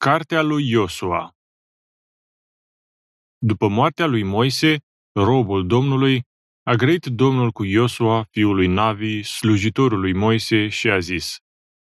Cartea lui Iosua. După moartea lui Moise, robul Domnului, a grăit Domnul cu Iosua, fiul lui Navi, slujitorul lui Moise, și a zis: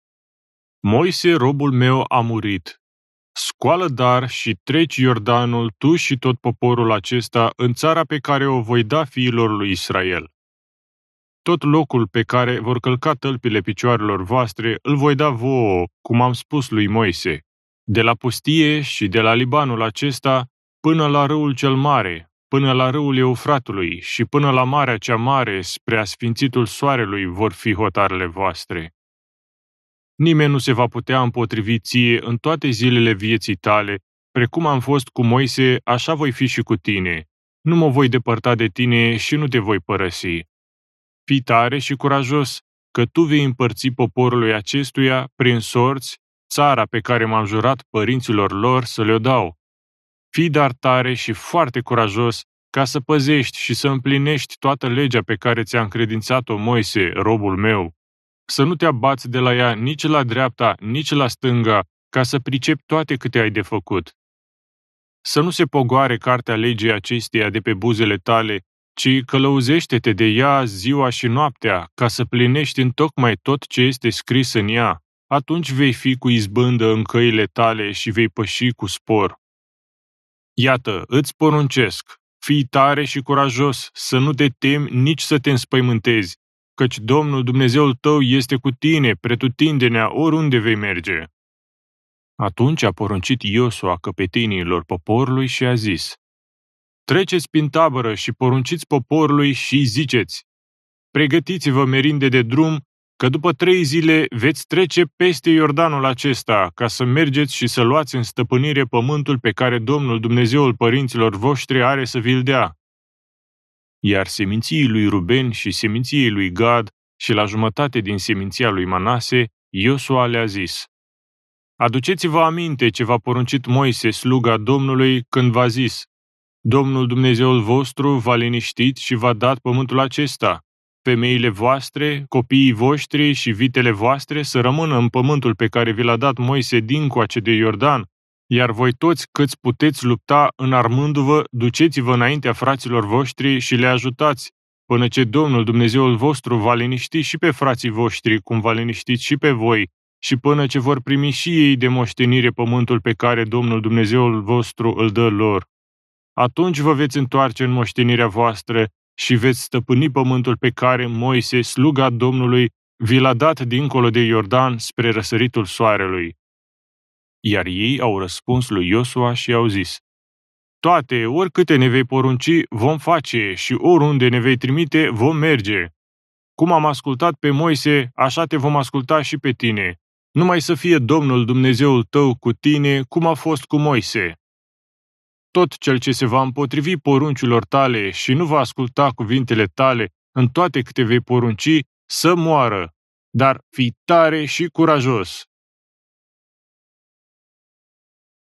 Moise, robul meu, a murit. Scoală dar și treci Iordanul, tu și tot poporul acesta, în țara pe care o voi da fiilor lui Israel. Tot locul pe care vor călca tălpile picioarelor voastre îl voi da vouă, cum am spus lui Moise, de la pustie și de la Libanul acesta până la râul cel mare, până la râul Eufratului și până la marea cea mare, spre asfințitul soarelui vor fi hotarele voastre. Nimeni nu se va putea împotrivi ție în toate zilele vieții tale, precum am fost cu Moise, așa voi fi și cu tine. Nu mă voi depărta de tine și nu te voi părăsi. Fii tare și curajos, că tu vei împărți poporului acestuia, prin sorți, țara pe care m-am jurat părinților lor să le-o dau. Fii dar tare și foarte curajos, ca să păzești și să împlinești toată legea pe care ți-a încredințat-o Moise, robul meu. Să nu te abați de la ea nici la dreapta, nici la stânga, ca să pricepi toate câte ai de făcut. Să nu se pogoare cartea legii acesteia de pe buzele tale, ci călăuzește-te de ea ziua și noaptea, ca să plinești întocmai tot ce este scris în ea. Atunci vei fi cu izbândă în căile tale și vei păși cu spor. Iată, îți poruncesc, fii tare și curajos, să nu te temi nici să te înspăimântezi, căci Domnul Dumnezeul tău este cu tine, pretutindenea, oriunde vei merge. Atunci a poruncit Iosua căpetenilor poporului și a zis: Treceți prin tabără și porunciți poporului și ziceți: Pregătiți-vă merinde de drum, că după 3 zile veți trece peste Iordanul acesta, ca să mergeți și să luați în stăpânire pământul pe care Domnul Dumnezeul părinților voștri are să vi-l dea. Iar seminției lui Ruben și seminției lui Gad și la jumătate din seminția lui Manase, Iosua le-a zis: Aduceți-vă aminte ce v-a poruncit Moise, sluga Domnului, când v-a zis: Domnul Dumnezeul vostru v-a liniștit și v-a dat pământul acesta. Femeile voastre, copiii voștri și vitele voastre să rămână în pământul pe care vi l-a dat Moise dincoace de Iordan, iar voi toți câți puteți lupta înarmându-vă, duceți-vă înaintea fraților voștri și le ajutați, până ce Domnul Dumnezeul vostru va liniști și pe frații voștri, cum v-a liniștit și pe voi, și până ce vor primi și ei de moștenire pământul pe care Domnul Dumnezeul vostru îl dă lor. Atunci vă veți întoarce în moștenirea voastră și veți stăpâni pământul pe care Moise, sluga Domnului, vi l-a dat dincolo de Iordan spre răsăritul soarelui. Iar ei au răspuns lui Iosua și au zis: Toate, oricâte ne vei porunci, vom face și oriunde ne vei trimite, vom merge. Cum am ascultat pe Moise, așa te vom asculta și pe tine. Numai să fie Domnul Dumnezeul tău cu tine, cum a fost cu Moise. Tot cel ce se va împotrivi poruncilor tale și nu va asculta cuvintele tale în toate câte vei porunci, să moară, dar fii tare și curajos.